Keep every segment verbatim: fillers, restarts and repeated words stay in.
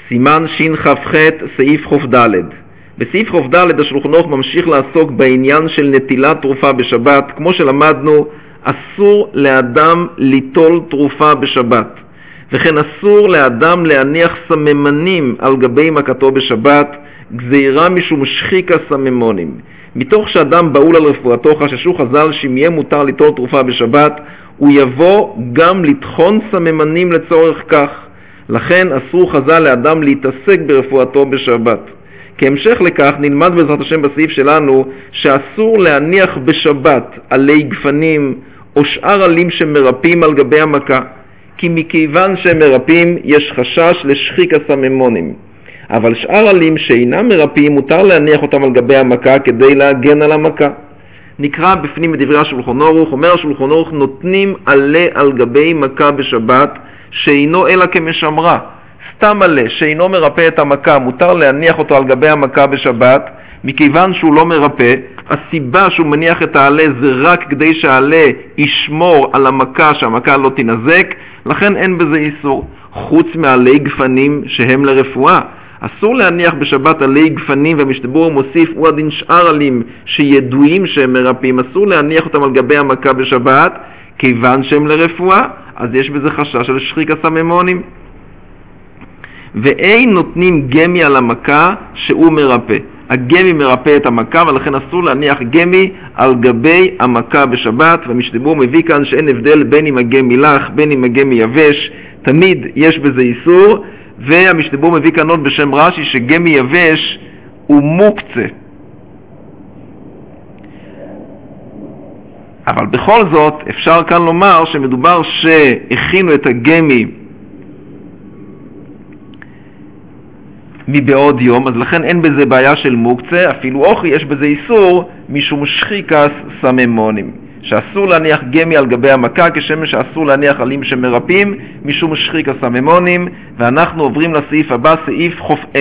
סימן שין ח"ח סעיף ח"ד. בסעיף ח"ד השולחן ערוך ממשיך לעסוק בעניין של נטילת תרופה בשבת. כמו שלמדנו, אסור לאדם ליטול תרופה בשבת, וכן אסור לאדם להניח סממנים על גבי מכתו בשבת, גזירה משום שחיקה סממונים. מתוך שאדם באול על רפואתו חששו חז"ל שאם יהיה מותר ליטול תרופה בשבת, הוא יבוא גם לטחון סממנים לצורך כך. לכן אסור חז"ל לאדם להתעסק ברפואתו בשבת. כהמשך לכך נלמד בעזרת השם בסעיף שלנו שאסור להניח בשבת עלי גפנים או שאר עלים שמרפים על גבי המכה, כי מכיוון שהם מרפים יש חשש לשחיק הסממונים. אבל שאר עלים שאינם מרפים מותר להניח אותם על גבי המכה כדי להגן על המכה. נקרא בפנים מדברי השולחן ערוך, אומר השולחן ערוך, נותנים עלה על גבי מכה בשבת שאינו אלא כמשמרה. סתם עלה שאינו מרפא את המכה, מותר להניח אותו על גבי המכה בשבת, מכיוון שהוא לא מרפא. הסיבה שהוא מניח את העלה זה רק כדי שהעלה ישמור על המכה, שהמכה לא תנזק, לכן אין בזה איסור. חוץ מעלי גפנים שהם לרפואה, אסור להניח בשבת עלי גפנים, והמשתבר מוסיף, הוא הדין שאר עלים שידועים שהם מרפאים, אסור להניח אותם על גבי המכה בשבת, כיוון שהם לרפואה, אז יש בזה חשש של שחיק הסממונים. ואין נותנים גמי על המכה שהוא מרפא. הגמי מרפא את המכה, ולכן אסור להניח גמי על גבי המכה בשבת. והמשתבר מביא כאן שאין הבדל בין אם הגמי לח, בין אם הגמי יבש, תמיד יש בזה איסור. והמשתבר מביא כאן עוד בשם רש"י שגמי יבש הוא מוקצה. אבל בכל זאת אפשר כאן לומר שמדובר שהכינו את הגמי מבעוד יום, אז לכן אין בזה בעיה של מוקצה. אפילו אוכי יש בזה איסור משום שחיקס סממונים, שאסור להניח גמי על גבי המכה, כשם שאסור להניח עלים שמרפים משום שחיקס סממונים. ואנחנו עוברים לסעיף הבא, סעיף ח"א.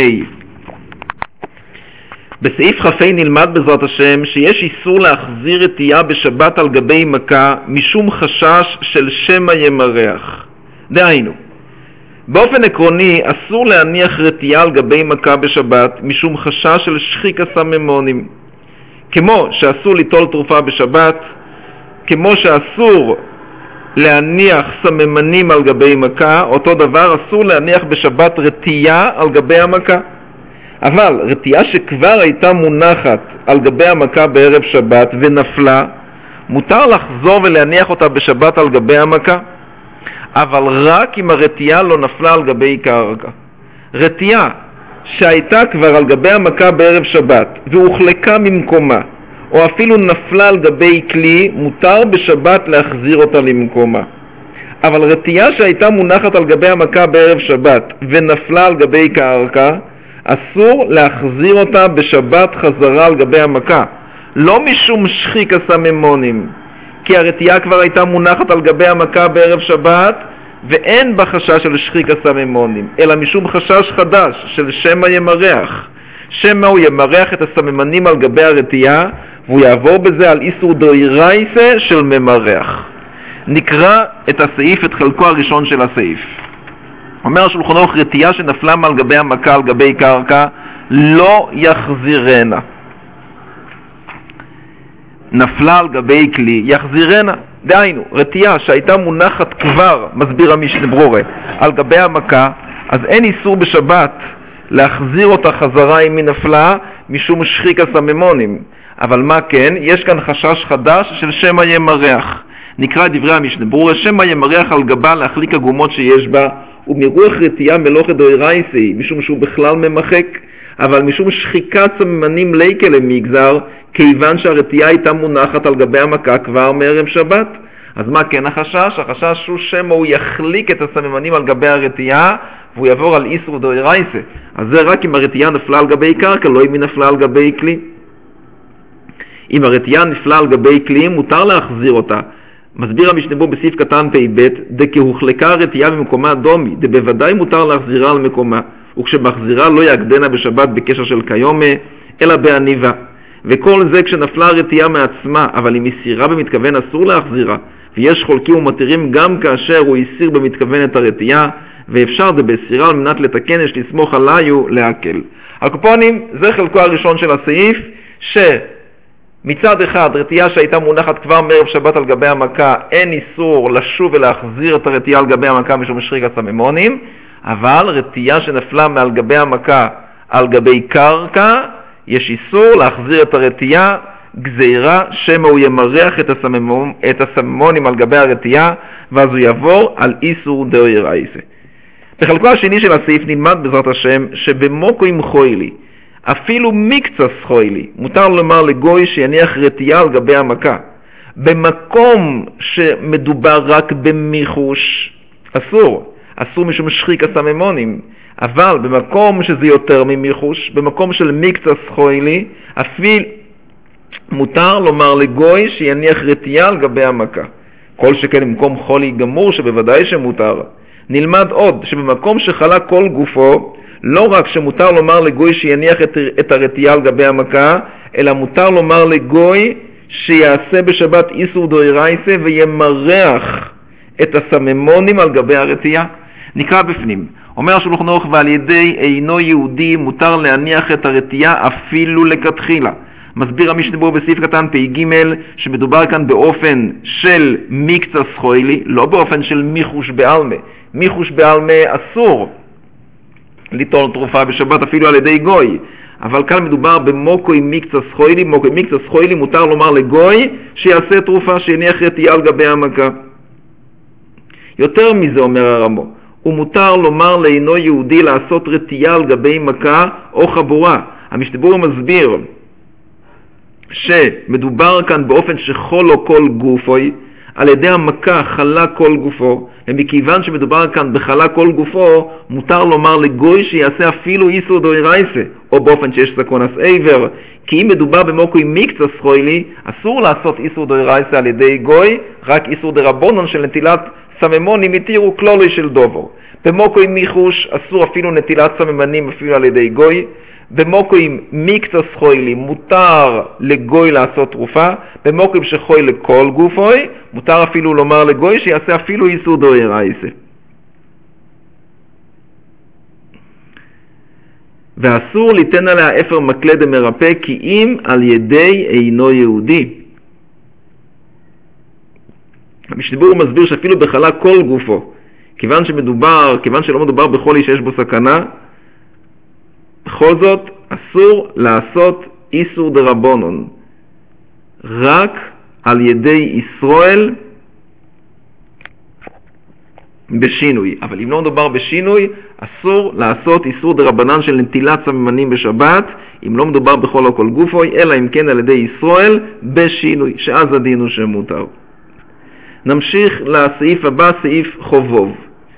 בסעיף ח"א נלמד בעזרת השם שיש איסור להחזיר רטייה בשבת על גבי מכה משום חשש של שמא ימרח. דהיינו, באופן עקרוני אסור להניח רטייה על גבי מכה בשבת משום חשש של שחיק הסממונים. כמו שאסור ליטול תרופה בשבת, כמו שאסור להניח סממנים על גבי מכה, אותו דבר אסור להניח בשבת רטייה על גבי המכה. אבל רטייה שכבר הייתה מונחת על גבי המכה בערב שבת ונפלה, מותר לחזור ולהניח אותה בשבת על גבי המכה, אבל רק אם הרטייה לא נפלה על גבי קרקע. רטייה שהייתה כבר על גבי המכה בערב שבת והוחלקה ממקומה, או אפילו נפלה על גבי כלי, מותר בשבת להחזיר אותה למקומה. אבל רטייה שהייתה מונחת על גבי המכה בערב שבת ונפלה על גבי קרקע, אסור להחזיר אותה בשבת חזרה על גבי המכה, לא משום שחיק הסממונים, כי הרטייה כבר הייתה מונחת על גבי המכה בערב שבת ואין בה חשש של שחיק הסממונים, אלא משום חשש חדש של שמא ימרח. שמא הוא ימרח את הסממנים על גבי הרטייה, והוא יעבור בזה על איסור דאורייתא של ממרח. נקרא את הסעיף, את חלקו הראשון של הסעיף. אומר השולחן ערוך, רטייה שנפלה מעל גבי המכה על גבי קרקע לא יחזירנה. נפלה על גבי כלי יחזירנה. דהיינו, רטייה שהייתה מונחת כבר, מסביר המשנה ברורה, על גבי המכה, אז אין איסור בשבת להחזיר אותה חזרה אם היא נפלה משום שחיק הסממונים. אבל מה כן? יש כאן חשש חדש של שמא ימרח. נקרא את דברי המשנה ברורה, שמא ימרח על גבה להחליק הגומות שיש בה, ומרוח רטייה מלוכת דאורייתא, משום שהוא בכלל ממחק, אבל משום שחיקת סממנים ליקה למגזר, כיוון שהרטייה הייתה מונחת על גבי המכה כבר מערב שבת. אז מה כן החשש? החשש הוא שמא הוא יחליק את הסממנים על גבי הרטייה והוא יעבור על איסור דאורייתא. אז זה רק אם הרטייה נפלה על גבי קרקע, לא אם היא נפלה על גבי כלי. אם הרטייה נפלה על גבי כלי, מותר להחזיר אותה. מסביר המשנה ברורה בסעיף קטן פ"ב, דכהוחלקה הרטייה במקומה דומי, דבוודאי מותר להחזירה על מקומה, וכשמחזירה לא יגדנה בשבת בקשר של כיומה, אלא בעניבה. וכל זה כשנפלה הרטייה מעצמה, אבל אם הסירה במתכוון אסור להחזירה, ויש חולקים ומתירים גם כאשר הוא הסיר במתכוון את הרטייה, ואפשר זה בסירה על מנת לתקן יש לסמוך עליו להקל. הקופונים זה חלקו הראשון של הסעיף, שמצד אחד רתיעה שהייתה מונחת כבר מערב שבת על גבי המכה, אין איסור לשוב ולהחזיר את הרתיעה על גבי המכה משום שחריג הסממונים, אבל רתיעה שנפלה מעל גבי המכה על גבי קרקע, יש איסור להחזיר את הרתיעה, גזירה שמא הוא ימרח את, הסממון, את הסממונים על גבי הרתיעה, ואז הוא יעבור על איסור דאורייתא. בחלקו השני של הסעיף נלמד בעזרת השם שבמוקו עם חוילי, אפילו מקצת חוילי, מותר לומר לגוי שיניח רתיעה על גבי המכה. במקום שמדובר רק במיחוש, אסור. אסור משום שחיק הסממונים. אבל במקום שזה יותר ממיחוש, במקום של מקצת חוילי, אפילו מותר לומר לגוי שיניח רתיעה על גבי המכה. כל שכן במקום חולי גמור שבוודאי שמותר. נלמד עוד שבמקום שחלה כל גופו, לא רק שמותר לומר לגוי שיניח את, את הרתיעה על גבי המכה, אלא מותר לומר לגוי שיעשה בשבת איסור דאורייתא וימרח את הסממונים על גבי הרתיעה. נקרא בפנים. אומר השולחן ערוך, ועל ידי אינו יהודי מותר להניח את הרתיעה אפילו לכתחילה. מסביר המשנה ברורה בסעיף קטן פ"ג שמדובר כאן באופן של מקצת חוילי, לא באופן של מיחוש בעלמא. מיחוש בעלמא אסור ליטול תרופה בשבת אפילו על ידי גוי, אבל כאן מדובר במוקו עם מקצת חוילי. מוקו עם מקצת חוילי מותר לומר לגוי שיעשה תרופה, שיניח רתיעה על גבי המכה. יותר מזה אומר הרמו, ומותר לומר לאינו יהודי לעשות רתיעה על גבי מכה או חבורה. המשנה ברורה מסביר שמדובר כאן באופן שחולו כל גופוי, על ידי המכה חלה כל גופו, ומכיוון שמדובר כאן בחלה כל גופו, מותר לומר לגוי שיעשה אפילו איסור דאורייתא, או באופן שיש סכונס עבר, כי אם מדובר במוקו עם מקצת חוילי, אסור לעשות איסור דאורייתא על ידי גוי, רק איסור דרבנן של נטילת סממונים התירו כלולי של דובר. במוקו עם מיחוש אסור אפילו נטילת סממנים אפילו על ידי גוי. במוקו עם מקצת חוילי מותר לגוי לעשות תרופה. במוקו עם שחוי לכל גופוי מותר אפילו לומר לגוי שיעשה אפילו איסור דאורייתא. ואסור ליתן עליה אפר מקלה דמרפא כי אם על ידי אינו יהודי. המשנה ברורה מסביר שאפילו בחלה כל גופו, כיוון שמדובר, כיוון שלא מדובר בחולי שיש בו סכנה, בכל זאת אסור לעשות איסור דרבנן, רק על ידי ישראל בשינוי. אבל אם לא מדובר בשינוי, אסור לעשות איסור דרבנן של נטילת סממנים בשבת, אם לא מדובר בכל או כל גופו, אלא אם כן על ידי ישראל בשינוי, שאז הדין הוא שמותר. נמשיך לסעיף הבא, סעיף חובוב.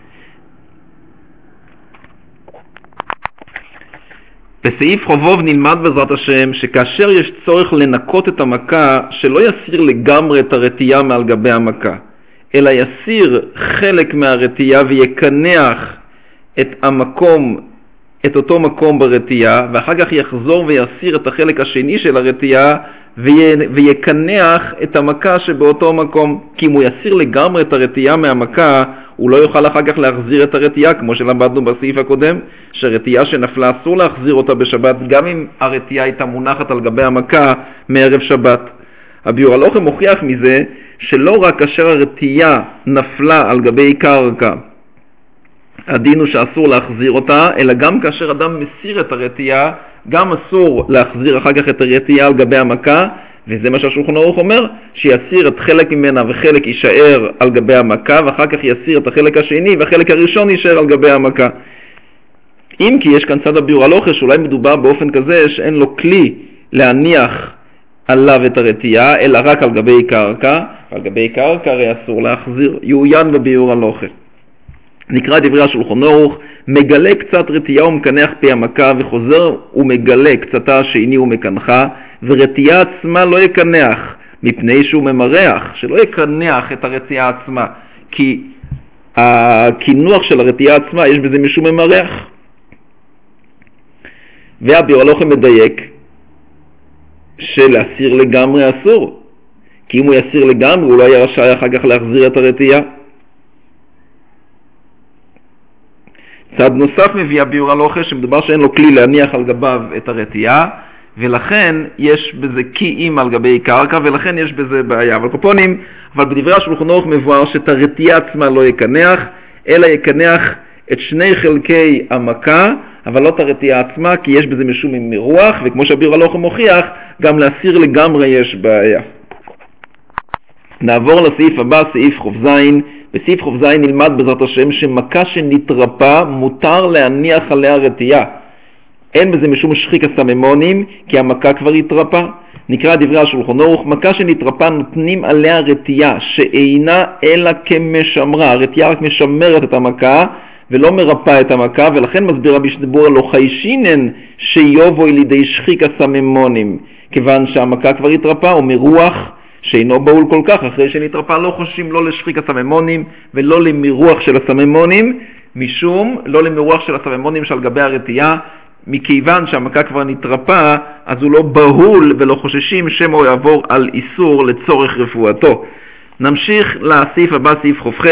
בסעיף חובוב נלמד בעזרת השם שכאשר יש צורך לנקות את המכה, שלא יסיר לגמרי את הרתיעה מעל גבי המכה, אלא יסיר חלק מהרתיעה ויקנח את המקום, את אותו מקום ברתיעה, ואחר כך יחזור ויסיר את החלק השני של הרתיעה ויקנח את המכה שבאותו מקום. כי אם הוא יסיר לגמרי את הרתיעה מהמכה, הוא לא יוכל אחר כך להחזיר את הרתיעה, כמו שלמדנו בסעיף הקודם, שרתיעה שנפלה אסור להחזיר אותה בשבת, גם אם הרתיעה הייתה מונחת על גבי המכה מערב שבת. הביאור הלוחם מוכיח מזה שלא רק כאשר הרתיעה נפלה על גבי קרקע הדין הוא שאסור להחזיר אותה, אלא גם כאשר אדם מסיר את הרתיעה, גם אסור להחזיר אחר כך את הרתיעה על גבי המכה, וזה מה שהשולחן ערוך אומר, שיסיר את חלק ממנה וחלק יישאר על גבי המכה, ואחר כך יסיר את החלק השני והחלק הראשון יישאר על גבי המכה. אם כי יש כאן צד הביאור הלוחם שאולי מדובר באופן כזה שאין לו כלי להניח עליו את הרתיעה, אלא רק על גבי קרקע, על גבי קרקע הרי אסור להחזיר, יעוין בביאור הלוחם. נקרא דברי השולחן ערוך, מגלה קצת רתיעה ומקנח פי המכה, וחוזר ומגלה קצתה השני ומקנחה, ורתיעה עצמה לא יקנח, מפני שהוא ממרח, שלא יקנח את הרתיעה עצמה, כי הכינוח של הרתיעה עצמה יש בזה משום ממרח. והביאור הלוחם מדייק שלהסיר לגמרי אסור, כי אם הוא יסיר לגמרי הוא לא יהיה רשאי אחר כך להחזיר את הרתיעה. צד נוסף מביא הביאור הלוחה שמדובר שאין לו כלי להניח על גביו את הרתיעה, ולכן יש בזה קיים על גבי קרקע, ולכן יש בזה בעיה. אבל קופונים, אבל בדברי השולחן ערוך מבואר שאת הרתיעה עצמה לא יקנח, אלא יקנח את שני חלקי המכה, אבל לא את הרתיעה עצמה, כי יש בזה משום עם מרוח, וכמו שהביאור הלוחה מוכיח, גם להסיר לגמרי יש בעיה. נעבור לסעיף הבא, סעיף ח"ז. בסעיף ח"ז נלמד בעזרת השם שמכה שנתרפא מותר להניח עליה רתיעה. אין בזה משום שחיק הסממונים, כי המכה כבר התרפא. נקרא דברי השולחן ערוך, מכה שנתרפא נותנים עליה רתיעה, שאינה אלא כמשמרה. הרתיעה רק משמרת את המכה, ולא מרפא את המכה, ולכן מסביר רבי שניבורא לא חיישינן שיובוי לידי שחיק הסממונים, כיוון שהמכה כבר התרפא, או מרוח שאינו בהול כל כך. אחרי שנתרפא לא חוששים לא לשחיק הסממונים ולא למירוח של הסממונים, משום לא למירוח של הסממונים שעל גבי הרתיעה, מכיוון שהמכה כבר נתרפא, אז הוא לא בהול ולא חוששים שמא הוא יעבור על איסור לצורך רפואתו. נמשיך לסעיף הבא, סעיף ח"ח.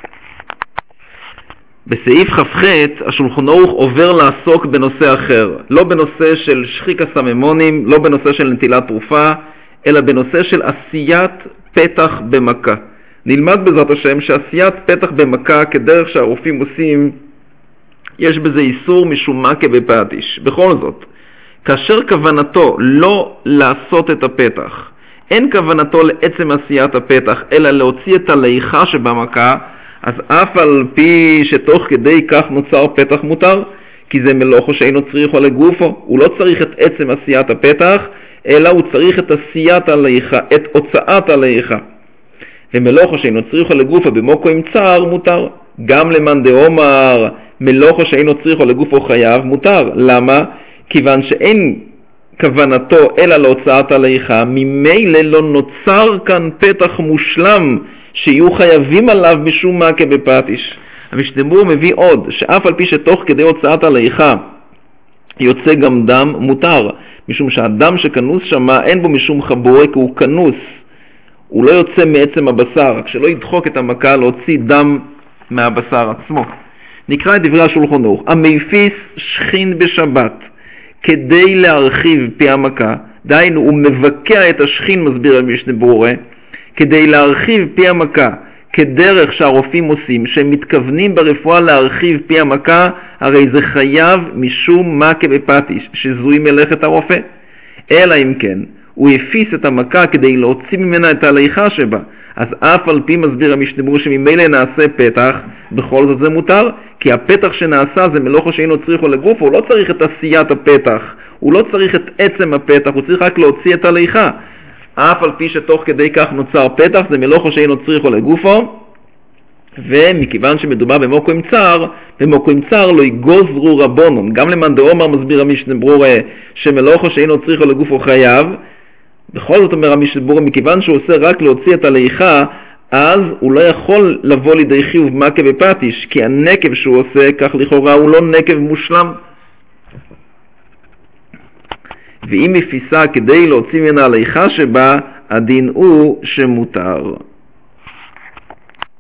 בסעיף כ"ח השולחן ערוך עובר לעסוק בנושא אחר, לא בנושא של שחיק הסממונים, לא בנושא של נטילת תרופה, אלא בנושא של עשיית פתח במכה. נלמד בעזרת השם שעשיית פתח במכה כדרך שהרופאים עושים, יש בזה איסור משום מכה בפטיש. בכל זאת, כאשר כוונתו לא לעשות את הפתח, אין כוונתו לעצם עשיית הפתח, אלא להוציא את הליכה שבמכה, אז אף על פי שתוך כדי כך נוצר פתח מותר, כי זה מלאכו שאינו צריכו לגופו. הוא לא צריך את עצם עשיית הפתח, אלא הוא צריך את עשיית הליכה, את הוצאת הליכה. ומלאכו שאינו צריכו לגופו במוקו עם צער מותר. גם למאן דאמר מלאכו שאינו צריכו לגופו חייב מותר. למה? כיוון שאין כוונתו אלא להוצאת הליכה, ממילא לא נוצר כאן פתח מושלם שיהיו חייבים עליו משום מכה בפטיש. המשנה מביא עוד שאף על פי שתוך כדי הוצאת הליכה יוצא גם דם מותר, משום שהדם שכנוס שמה אין בו משום חבורה, כי הוא כנוס, הוא לא יוצא מעצם הבשר, רק שלא ידחוק את המכה להוציא דם מהבשר עצמו. נקרא את דברי השולחן ערוך, המפיס שכין בשבת כדי להרחיב פי המכה, דהיינו הוא מבקע את השכין, מסביר המשנה ברורה, כדי להרחיב פי המכה, כדרך שהרופאים עושים, שהם מתכוונים ברפואה להרחיב פי המכה, הרי זה חייב משום מכה בפטיש, שזוהי מלאכת הרופא. אלא אם כן, הוא הפיס את המכה כדי להוציא ממנה את הליכה שבה, אז אף על פי מסביר המשנה ברורה שממילא נעשה פתח, בכל זאת זה מותר, כי הפתח שנעשה זה מלאכו שאינו צריכו לגופו, הוא לא צריך את עשיית הפתח, הוא לא צריך את עצם הפתח, הוא צריך רק להוציא את הליכה. אף על פי שתוך כדי כך נוצר פתח, זה מלאכו שאינו צריכו לגופו, ומכיוון שמדובר במוקו עם צער, במוקו עם צער לא יגוזרו רבונון. גם למאן דאמר מסביר המשנה ברורה שמלאכו שאינו צריכו לגופו חייב, בכל זאת אומר המשנה ברורה, מכיוון שהוא עושה רק להוציא את הליכה, אז הוא לא יכול לבוא לידי חיוב מכה בפטיש, כי הנקב שהוא עושה, כך לכאורה הוא לא נקב מושלם. ואם מפיסה כדי להוציא ממנה הליכה שבה, הדין הוא שמותר.